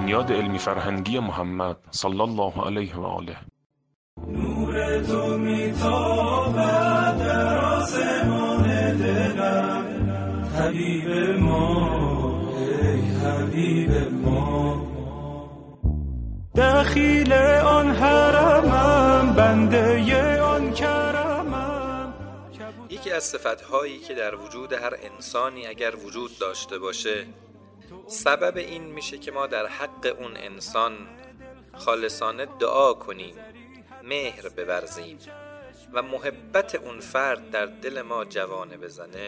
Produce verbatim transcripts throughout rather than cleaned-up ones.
بنیاد علمی فرهنگی محمد صلی الله علیه و آله. نور تو میتابد در آسمان دلم، حبیب ما ای حبیب ما. دخیل آن حرمم، بنده آن کرمم. یکی از صفت‌هایی که در وجود هر انسانی اگر وجود داشته باشه، سبب این میشه که ما در حق اون انسان خالصانه دعا کنیم، مهر بورزیم و محبت اون فرد در دل ما جوانه بزنه،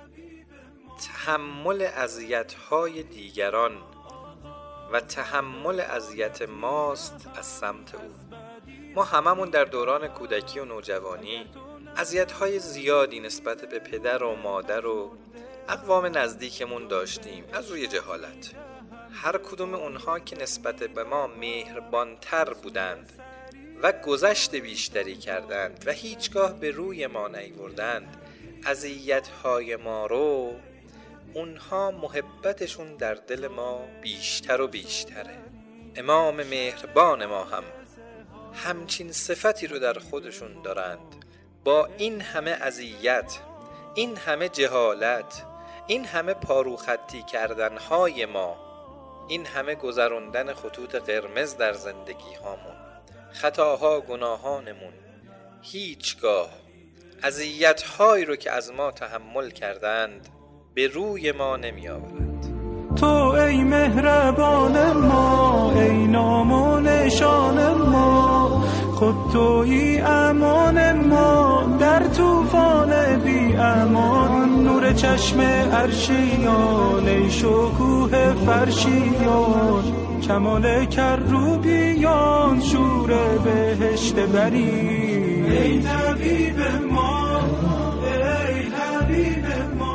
تحمل اذیت‌های دیگران و تحمل اذیت ماست از سمت او. ما هممون در دوران کودکی و نوجوانی اذیت‌های زیادی نسبت به پدر و مادر و اقوام نزدیکمون داشتیم از روی جهالت. هر کدوم اونها که نسبت به ما مهربانتر بودند و گذشت بیشتری کردند و هیچگاه به روی ما نیوردند اذیت‌های ما رو، اونها محبتشون در دل ما بیشتر و بیشتره. امام مهربان ما هم همچین صفتی رو در خودشون دارند. با این همه اذیت، این همه جهالت، این همه پاروخطی کردنهای ما، این همه گذراندن خطوط قرمز در زندگی هامون، خطاها گناهانمون، هیچگاه اذیت‌هایی رو که از ما تحمل کردند به روی ما نمی آورند. تو ای مهربان ما، ای نام و نشان ما، خود تویی امان ما در طوفان بی امان. نور چشم عرشیان، ای شکوه فرشیان، کمال کروبیان، شور بهشت بری. ای حبیب ما، ای حبیب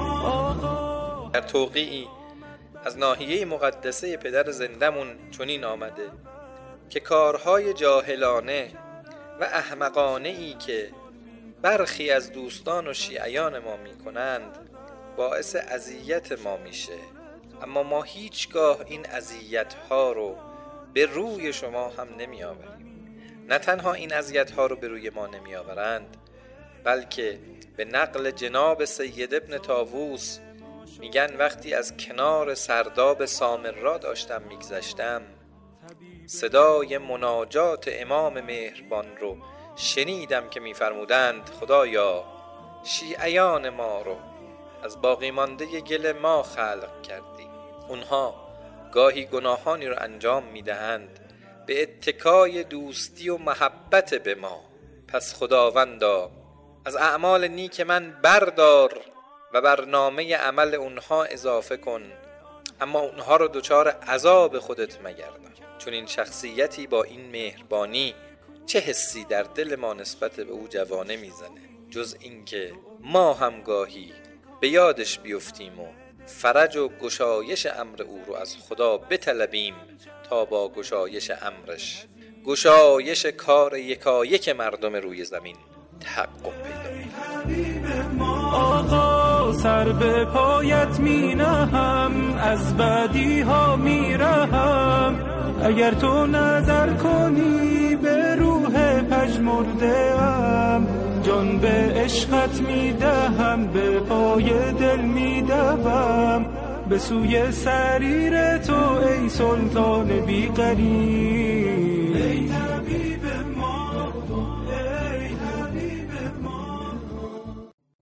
ما. در توقیعی از ناحیه مقدسه پدر زندمون چنین آمده که کارهای جاهلانه و احمقانه ای که برخی از دوستان و شیعیان ما می کنند باعث اذیت ما میشه، اما ما هیچگاه این اذیت‌ها رو به روی شما هم نمی آوریم. نه تنها این اذیت‌ها رو به روی ما نمی آورند، بلکه به نقل جناب سید ابن طاووس میگن وقتی از کنار سرداب سامرا داشتم میگذشتم، صدای مناجات امام مهربان رو شنیدم که میفرمودند خدایا شیعیان ما رو از باقی مانده گل ما خلق کردی. اونها گاهی گناهانی رو انجام میدهند به اتکای دوستی و محبت به ما، پس خداوندا از اعمال نیک من بردار و برنامه عمل اونها اضافه کن، اما اونها رو دچار عذاب خودت مگردان. چون این شخصیتی با این مهربانی چه حسی در دل ما نسبت به او جوانه میزنه، جز اینکه ما هم گاهی به یادش بیفتیم و فرج و گشایش امر او رو از خدا بطلبیم تا با گشایش امرش گشایش کار یکایک مردم روی زمین تحقق پیدا کنه. سر به پایت می نهم، از بدی ها می رهم. اگر تو نظر کنی به روح پژمرده ام، جان به عشقت می دهم، به پای دل می دوم، به سوی سریر تو ای سلطان بی غریب. ای حبیب ما،